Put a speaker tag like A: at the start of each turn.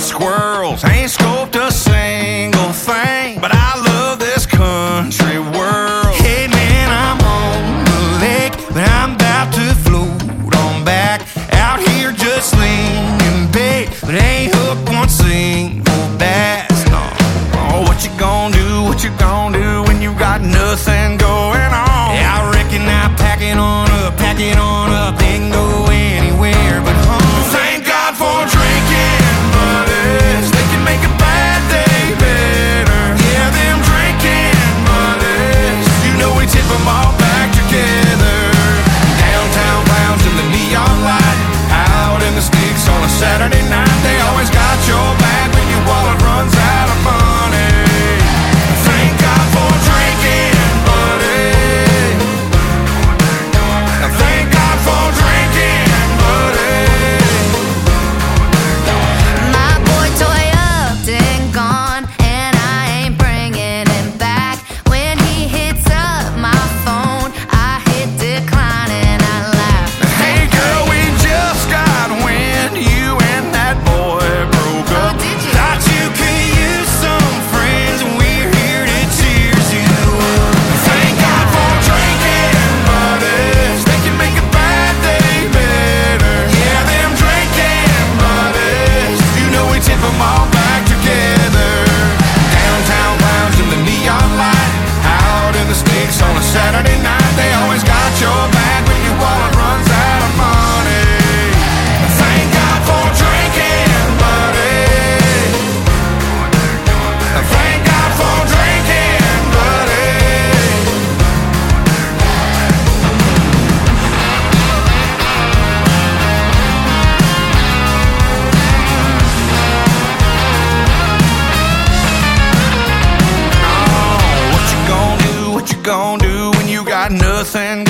A: squirrels. Ain't scoped a single thing, but I love this country world. Hey man, I'm on the lake, but I'm about to float on back. Out here just slinging bait, but ain't hooked one single bass. No. Oh, what you gonna do? What you gonna do when you got nothing going on? Yeah, I reckon I pack it on up, they can go anywhere but home. Thank God for drinking buddies, they can make a bad day better. Yeah, them drinking buddies, you know we tip them all back together. Downtown clowns in the neon light, out in the sticks on a Saturday night. They always got your back when your wallet runs out of money. Thank God for drinking buddies. Thank God for drinking buddies.
B: My boy toy upped and gone, and I ain't bringing him back. When he hits up my phone, I hit decline and I laugh.
A: Hey girl, we just got wind you and that boy broke up.
B: Oh, did you?
A: Thought you could use some friends, and we're here to cheers you up. Thank God for drinking buddies, they can make a bad day better. Yeah, them drinking buddies, you know we tip them all back together. Downtown clowns in the neon light, out in the sticks on a Saturday night. They always got your back when your wallet runs out of money. Thank God for drinking buddies. Thank God for drinking buddies. Oh, what you gonna do when you got nothing